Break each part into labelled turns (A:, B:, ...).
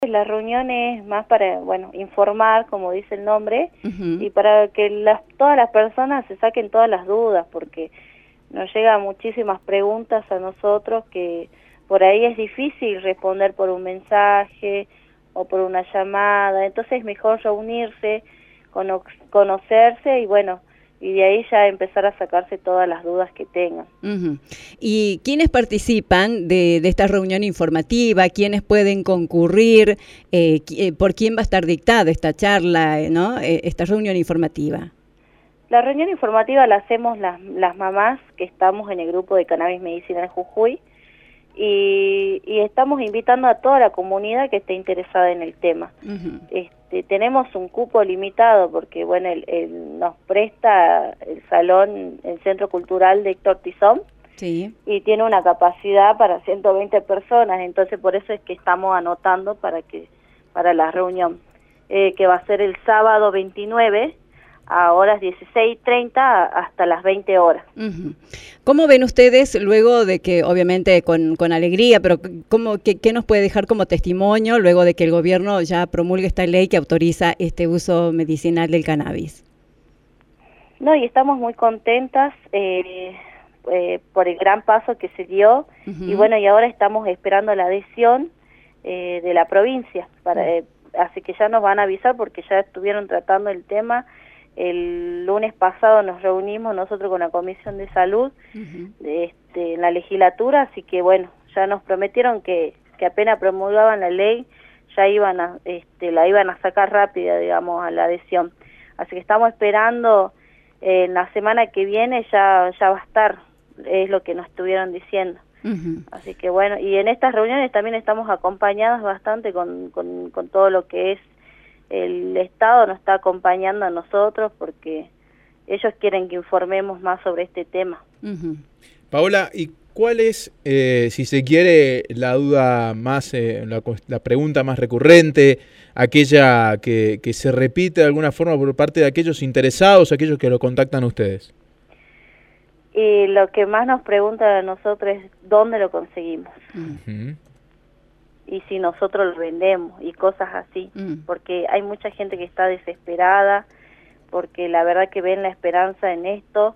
A: La reunión es más para, bueno, informar, como dice el nombre, y
B: Ujú.
A: para que todas las personas se saquen todas las dudas, porque nos llegan muchísimas preguntas a nosotros que por ahí es difícil responder por un mensaje o por una llamada, entonces es mejor reunirse, conocerse y bueno, y de ahí ya empezar a sacarse todas las dudas que tengan.
B: Ujú. ¿Y quiénes participan de esta reunión informativa? ¿Quiénes pueden concurrir? ¿Por quién va a estar dictada esta charla, ¿no? Esta reunión informativa?
A: La reunión informativa la hacemos las mamás que estamos en el grupo de Cannabis Medicinal Jujuy y estamos invitando a toda la comunidad que esté interesada en el tema.
B: Ujú.
A: Tenemos un cupo limitado porque bueno, nos presta el salón, el Centro Cultural de Héctor Tizón,
B: Sí.
A: y tiene una capacidad para 120 personas, entonces por eso es que estamos anotando para la reunión, que va a ser el sábado 29 a horas 16:30 hasta las 20 horas.
B: Ujú. ¿Cómo ven ustedes luego de que, obviamente con alegría, pero qué nos puede dejar como testimonio luego de que el gobierno ya promulgue esta ley que autoriza este uso medicinal del cannabis?
A: No, y estamos muy contentas por el gran paso que se dio, y
B: Ujú.
A: bueno, y ahora estamos esperando la adhesión de la provincia, así que ya nos van a avisar porque ya estuvieron tratando el tema. El lunes pasado nos reunimos nosotros con la Comisión de Salud
B: Ujú.
A: en la legislatura, así que bueno, ya nos prometieron que apenas promulgaban la ley, ya la iban a sacar rápida, digamos, a la adhesión. Así que estamos esperando, en la semana que viene ya va a estar, es lo que nos estuvieron diciendo.
B: Ujú.
A: Así que bueno, y en estas reuniones también estamos acompañadas bastante con todo lo que es el Estado, nos está acompañando a nosotros porque ellos quieren que informemos más sobre este tema.
B: Ujú.
C: Paola, ¿y cuál es, si se quiere, la duda más, la pregunta más recurrente, aquella que se repite de alguna forma por parte de aquellos interesados, aquellos que lo contactan a ustedes?
A: Y lo que más nos preguntan a nosotros es dónde lo conseguimos
C: Ujú.
A: y si nosotros lo vendemos y cosas así,
B: Mm.
A: porque hay mucha gente que está desesperada, porque la verdad que ven la esperanza en esto.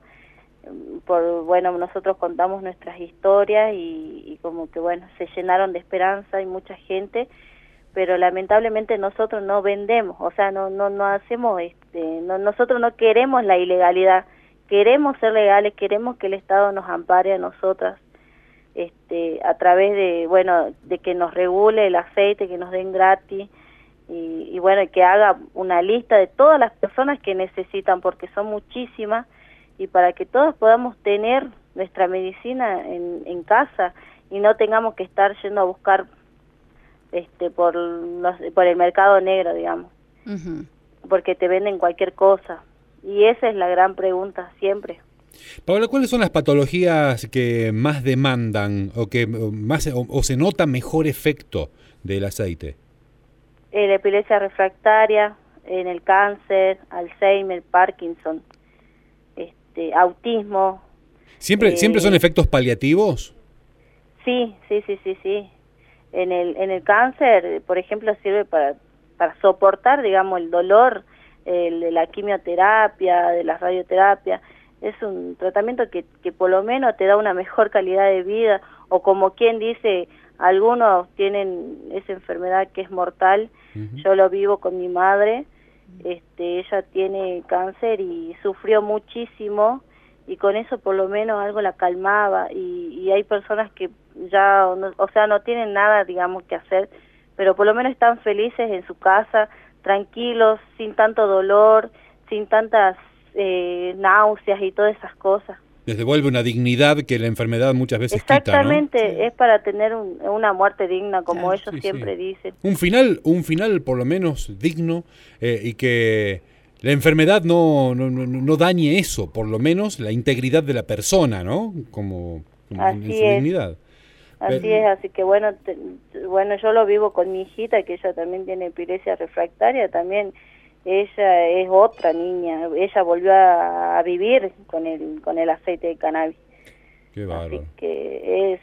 A: Bueno, nosotros contamos nuestras historias y como que bueno, se llenaron de esperanza, hay mucha gente, pero lamentablemente nosotros no vendemos, o sea, no hacemos, nosotros no queremos la ilegalidad, queremos ser legales, queremos que el Estado nos ampare a nosotras, a través de, bueno, de que nos regule el aceite, que nos den gratis, y bueno, que haga una lista de todas las personas que necesitan, porque son muchísimas, y para que todos podamos tener nuestra medicina en casa y no tengamos que estar yendo a buscar por el mercado negro, digamos,
B: Ujú.
A: porque te venden cualquier cosa. Y esa es la gran pregunta siempre.
D: Paola, ¿cuáles son las patologías que más demandan o que más o se nota mejor efecto del aceite?
A: La epilepsia refractaria, en el cáncer, Alzheimer, Parkinson, autismo.
D: ¿Siempre son
A: eh,
D: efectos paliativos?
A: sí, sí, sí, sí, sí. En el cáncer, por ejemplo, sirve para soportar, digamos, el dolor de la quimioterapia, de la radioterapia. Es un tratamiento que por lo menos te da una mejor calidad de vida, o como quien dice, algunos tienen esa enfermedad que es mortal.
D: Ujú.
A: Yo lo vivo con mi madre, ella tiene cáncer y sufrió muchísimo, y con eso por lo menos algo la calmaba, y hay personas que ya, o sea, no tienen nada, digamos, que hacer, pero por lo menos están felices en su casa, tranquilos, sin tanto dolor, sin tantas náuseas y todas esas cosas.
D: Les devuelve una dignidad que la enfermedad muchas veces quita, ¿no?
A: Exactamente,
B: Sí.
A: es para tener una muerte digna, como
B: Claro.
A: ellos
D: Sí, sí.
A: siempre dicen.
D: Un final por lo menos digno, y que la enfermedad no dañe eso, por lo menos la integridad de la persona, ¿no? Como en
A: Así
D: su
A: es.
D: dignidad.
A: Así es, así que bueno, bueno, yo lo vivo con mi hijita, que ella también tiene epilepsia refractaria, también ella es otra niña, ella volvió a vivir con el aceite de cannabis,
D: Qué
A: así
D: bárbaro.
A: que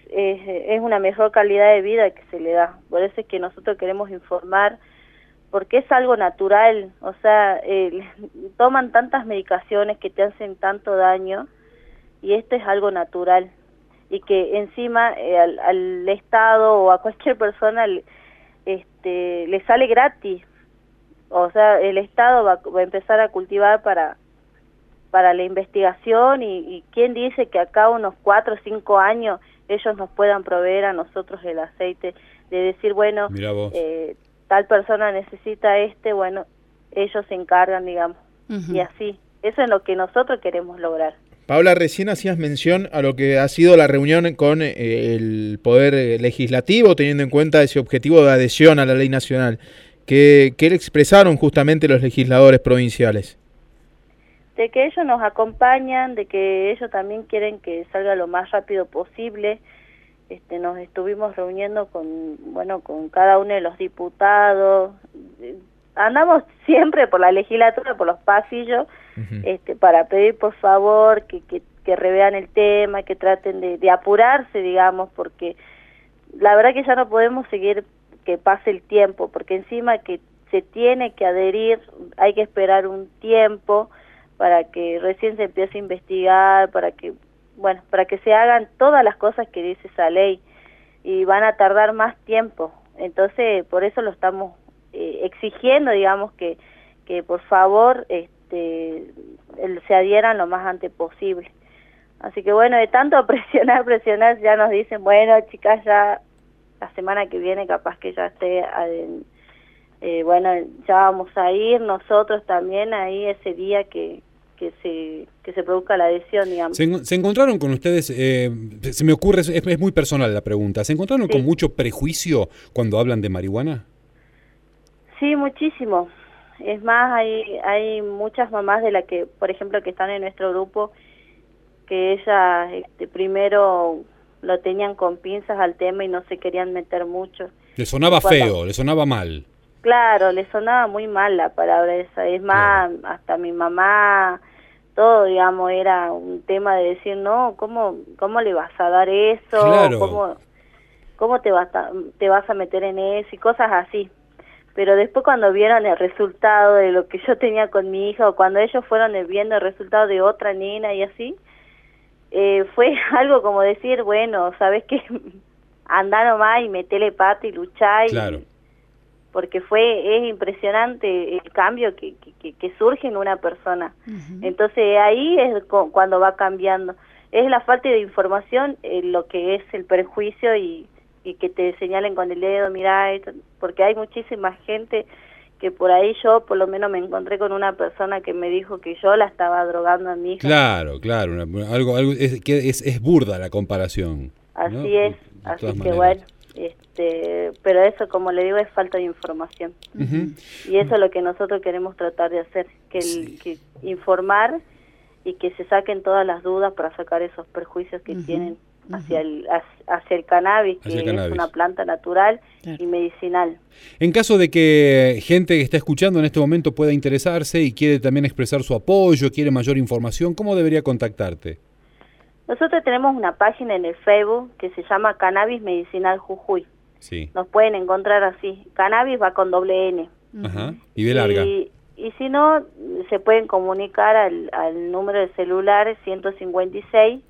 A: es una mejor calidad de vida que se le da. Por eso es que nosotros queremos informar, porque es algo natural, o sea, toman tantas medicaciones que te hacen tanto daño, y esto es algo natural, y que encima al Estado o a cualquier persona le sale gratis. O sea, el Estado va a empezar a cultivar para la investigación, y quién dice que acá unos 4 o 5 años ellos nos puedan proveer a nosotros el aceite, de decir, bueno, tal persona necesita bueno, ellos se encargan, digamos, y así. Eso es lo que nosotros queremos lograr.
C: Paula, recién hacías mención a lo que ha sido la reunión con el Poder Legislativo, teniendo en cuenta ese objetivo de adhesión a la ley nacional. ¿Qué le expresaron justamente los legisladores provinciales?
A: De que ellos nos acompañan, de que ellos también quieren que salga lo más rápido posible. Nos estuvimos reuniendo con cada uno de los diputados. Andamos siempre por la legislatura, por los pasillos, para pedir por favor que revean el tema, que traten de apurarse, digamos, porque la verdad que ya no podemos seguir que pase el tiempo, porque encima que se tiene que adherir, hay que esperar un tiempo para que recién se empiece a investigar, para que se hagan todas las cosas que dice esa ley, y van a tardar más tiempo. Entonces, por eso lo estamos exigiendo, digamos, que por favor se adhieran lo más antes posible. Así que bueno, de tanto presionar, ya nos dicen, bueno, chicas, ya la semana que viene capaz que ya esté, ya vamos a ir nosotros también ahí ese día que se produzca la adhesión, digamos.
D: ¿Se encontraron con ustedes, se me ocurre, es muy personal la pregunta, ¿se encontraron con mucho prejuicio cuando hablan de marihuana?
A: Sí, muchísimo. Es más, hay muchas mamás de las que, por ejemplo, que están en nuestro grupo, que ellas primero lo tenían con pinzas al tema y no se querían meter mucho.
D: Le sonaba feo, le sonaba mal.
A: Claro, le sonaba muy mal la palabra esa. Es más, hasta mi mamá, todo, digamos, era un tema de decir, no, ¿cómo le vas a dar eso?
D: Claro.
A: ¿Cómo te vas a meter en eso? Y cosas así. Pero después cuando vieron el resultado de lo que yo tenía con mi hija, o cuando ellos fueron viendo el resultado de otra nena y así, fue algo como decir, bueno, ¿sabes qué? Andá nomás y metele pata y luchá.
D: Claro.
A: Porque es impresionante el cambio que surge en una persona. Entonces ahí es cuando va cambiando. Es la falta de información, lo que es el perjuicio, y que te señalen con el dedo, mirá, porque hay muchísima gente que por ahí yo por lo menos me encontré con una persona que me dijo que yo la estaba drogando a mi hija.
D: Claro, algo es burda la comparación.
A: Así, ¿no? Es, así que
D: maneras.
A: Bueno, pero eso, como le digo, es falta de información. Y eso es lo que nosotros queremos tratar de hacer, que informar y que se saquen todas las dudas para sacar esos perjuicios que tienen hacia el cannabis, que es una planta natural y medicinal.
D: En caso de que gente que está escuchando en este momento pueda interesarse y quiere también expresar su apoyo, quiere mayor información, ¿cómo debería contactarte?
A: Nosotros tenemos una página en el Facebook que se llama Cannabis Medicinal Jujuy.
D: Sí.
A: Nos pueden encontrar así. Cannabis va con doble N.
D: Ajá. Y de larga.
A: Y si no, se pueden comunicar al número de celular 156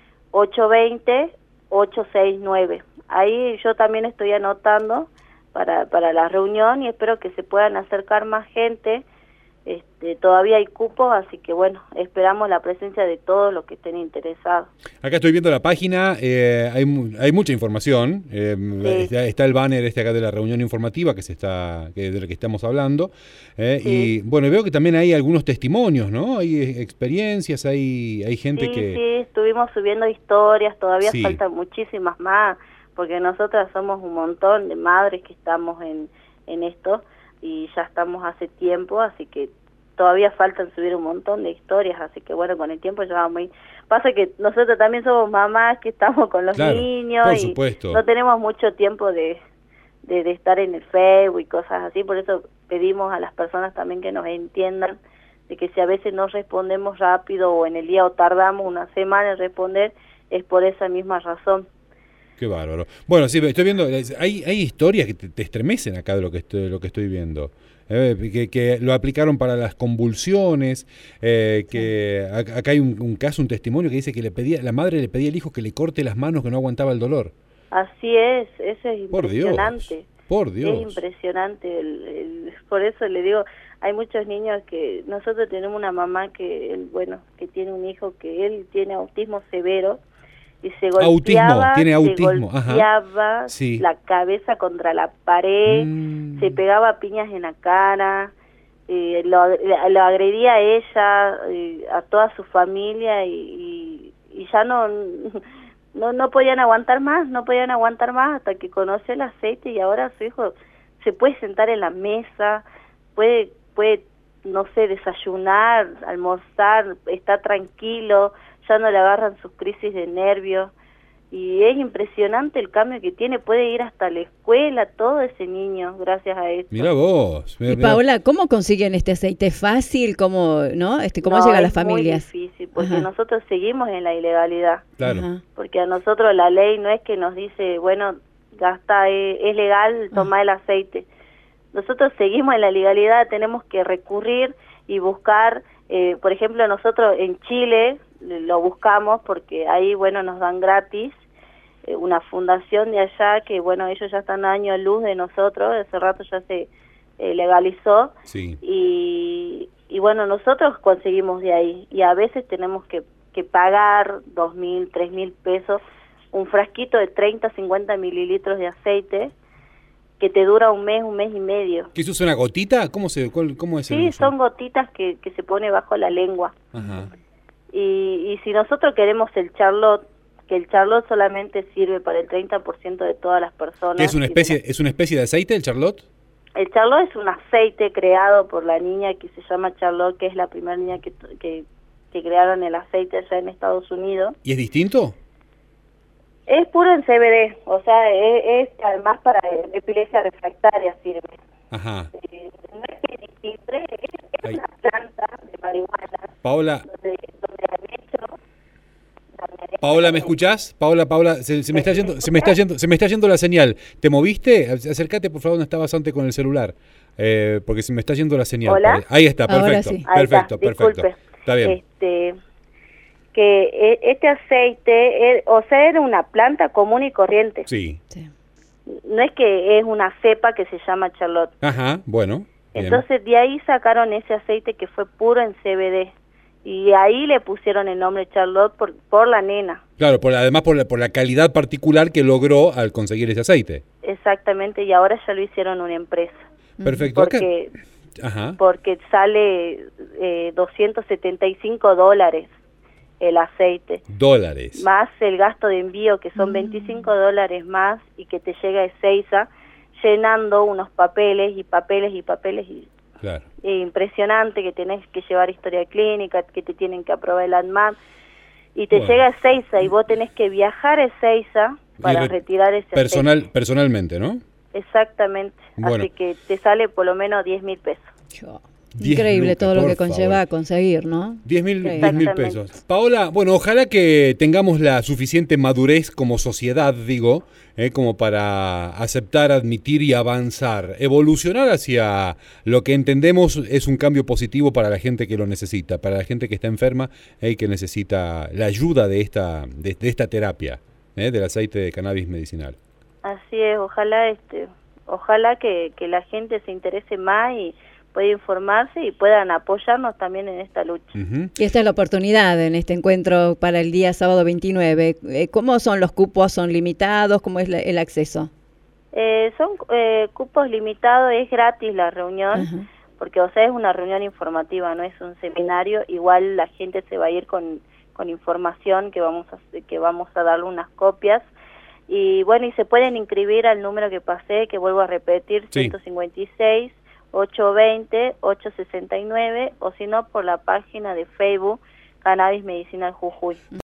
A: 820 869. Ahí yo también estoy anotando para la reunión, y espero que se puedan acercar más gente. Todavía hay cupos, así que bueno, esperamos la presencia de todos los que estén interesados.
D: Acá estoy viendo la página, hay mucha información, está el banner acá de la reunión informativa de la que estamos hablando, y bueno, veo que también hay algunos testimonios, ¿no? Hay experiencias, hay gente que...
A: Sí, estuvimos subiendo historias, todavía faltan muchísimas más, porque nosotras somos un montón de madres que estamos en esto, y ya estamos hace tiempo, así que todavía faltan subir un montón de historias, así que bueno, con el tiempo ya vamos a ir. Pasa que nosotros también somos mamás que estamos con los niños,
D: por
A: y
D: supuesto,
A: no tenemos mucho tiempo de estar en el Facebook y cosas así, por eso pedimos a las personas también que nos entiendan, de que si a veces no respondemos rápido o en el día o tardamos una semana en responder, es por esa misma razón.
D: Qué bárbaro. Bueno, sí, estoy viendo, hay historias que te estremecen acá de lo que estoy viendo. Que lo aplicaron para las convulsiones, que acá hay un caso, un testimonio que dice que la madre le pedía al hijo que le corte las manos, que no aguantaba el dolor.
A: Así es, eso es impresionante.
D: Por Dios.
A: Es impresionante, por eso le digo, hay muchos niños que, nosotros tenemos una mamá que tiene un hijo que él tiene autismo severo, y se golpeaba,
D: Ajá. Sí.
A: la cabeza contra la pared, se pegaba piñas en la cara, lo agredía a ella, a toda su familia, y ya no podían aguantar más, hasta que conoce el aceite, y ahora su hijo se puede sentar en la mesa, puede no sé, desayunar, almorzar, está tranquilo, ya no le agarran sus crisis de nervios, y es impresionante el cambio que tiene, puede ir hasta la escuela, todo ese niño, gracias a esto.
D: Mira vos.
B: Y Paola, ¿cómo consiguen este aceite? ¿Fácil? ¿Cómo llega a las familias?
A: Es muy difícil, porque nosotros seguimos en la ilegalidad.
D: Claro.
A: Porque a nosotros la ley no es que nos dice, bueno, gasta, es legal tomar el aceite. Nosotros seguimos en la legalidad, tenemos que recurrir y buscar, por ejemplo, nosotros en Chile lo buscamos porque ahí, nos dan gratis una fundación de allá que, ellos ya están a años luz de nosotros, hace rato ya se legalizó.
D: Sí.
A: Y nosotros conseguimos de ahí, y a veces tenemos que pagar 2.000, 3.000 pesos, un frasquito de 30, 50 mililitros de aceite, que te dura un mes y medio.
D: ¿Qué es una gotita? ¿Cómo es el
A: Sí,
D: uso?
A: son gotitas que se pone bajo la lengua.
D: Ajá.
A: Y si nosotros queremos el Charlotte, que el Charlotte solamente sirve para el 30% de todas las personas.
D: ¿Es una especie de aceite el Charlotte?
A: El Charlotte es un aceite creado por la niña que se llama Charlotte, que es la primera niña que crearon el aceite allá en Estados Unidos.
D: ¿Y es distinto?
A: Es puro en CBD, o sea, es además para epilepsia refractaria sirve.
D: Ajá.
A: No es que es distinto, es una planta de marihuana.
D: Paola.
A: Donde han hecho...
D: Paola, ¿me escuchás? Paola, se me está yendo la señal. ¿Te moviste? Acércate, por favor, no estabas antes con el celular, porque se me está yendo la señal.
A: ¿Hola?
D: Ahí está, perfecto.
B: Sí.
D: Perfecto.
A: Disculpe.
D: Está bien.
A: Que este aceite, era una planta común y corriente.
D: Sí.
A: No es que es una cepa que se llama Charlotte.
D: Ajá, bueno. Bien.
A: Entonces de ahí sacaron ese aceite que fue puro en CBD. Y ahí le pusieron el nombre Charlotte por la nena.
D: Claro, además por la calidad particular que logró al conseguir ese aceite.
A: Exactamente, y ahora ya lo hicieron una empresa.
D: Perfecto.
A: Porque sale $275 el aceite.
D: $.
A: Más el gasto de envío, que son $25 más, y que te llega a Ezeiza, llenando unos papeles.
D: Claro.
A: Impresionante, que tenés que llevar historia clínica, que te tienen que aprobar el ADMAT, y te llega a Ezeiza, y vos tenés que viajar a Ezeiza para retirar ese aceite.
D: Personalmente, ¿no?
A: Exactamente.
D: Bueno.
A: Así que te sale por lo menos 10.000 pesos.
B: Increíble todo lo que conlleva a conseguir, ¿no?
D: 10.000 pesos. Paola, bueno, ojalá que tengamos la suficiente madurez como sociedad, como para aceptar, admitir y avanzar, evolucionar hacia lo que entendemos es un cambio positivo para la gente que lo necesita, para la gente que está enferma y que necesita la ayuda de esta terapia, del aceite de cannabis medicinal.
A: Así es, ojalá que la gente se interese más y pueda informarse y puedan apoyarnos también en esta lucha.
B: Y esta es la oportunidad en este encuentro para el día sábado 29. ¿Cómo son los cupos? ¿Son limitados? ¿Cómo es el acceso?
A: Son cupos limitados, es gratis la reunión, porque es una reunión informativa, no es un seminario. Igual la gente se va a ir con información que vamos a darle unas copias. Y bueno, y se pueden inscribir al número que pasé, que vuelvo a repetir, 156 820 869, o si no por la página de Facebook Cannabis Medicinal Jujuy.